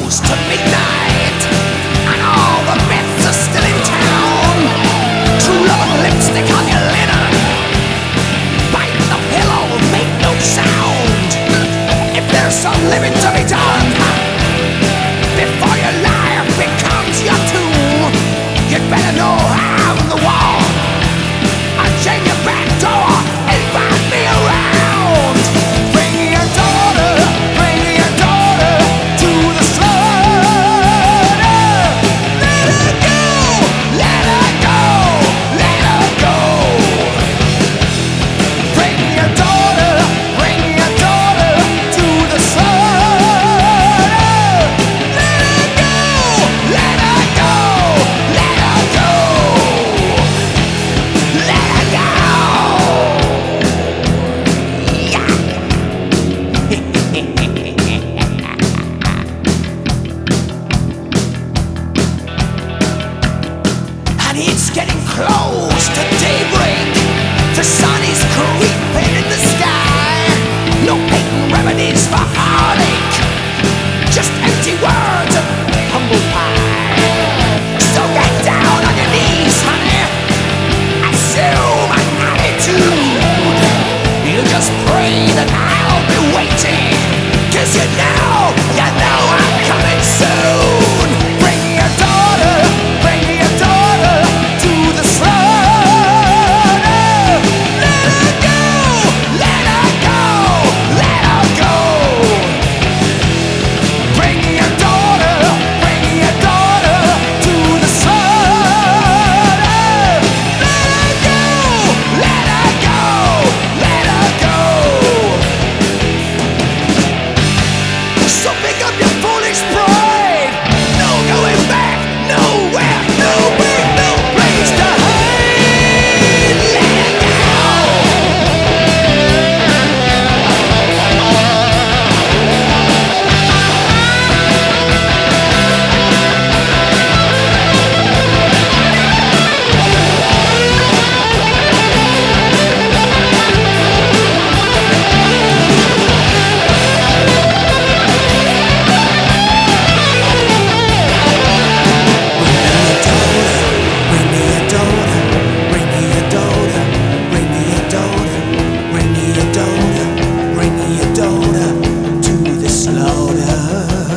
close to midnight, and all the bets are still in town. True love and lipstick on your linen, bite the pillow, make no sound. If there's some living to be done before your life becomes your tomb, you'd better know I'm the one. I'll chain your back door, invite me around. Bring your daughter to the slaughter. Let her go, let her go, let her go. Bring your daughter to the slaughter. Let her go, let her go, let her go. Let her go. Yeah. And it's getting close to daybreak. The sun is creeping in the sky. No patent remedies for heartache, just empty words of humble pie. So get down on your knees, honey. Assume an attitude. You just pray that I'll be waiting, 'cause you know I'm coming soon. Bring your daughter to the slaughter. Let her go, let her go, let her go. Bring your daughter to the slaughter. Let her go, let her go, let her go. So pick up your foolish pride. No going back, nowhere, no way, no place to hide. Let her go. Bring me your daughter, bring me your daughter, bring me your daughter, bring me your daughter, bring me your daughter to the slaughter.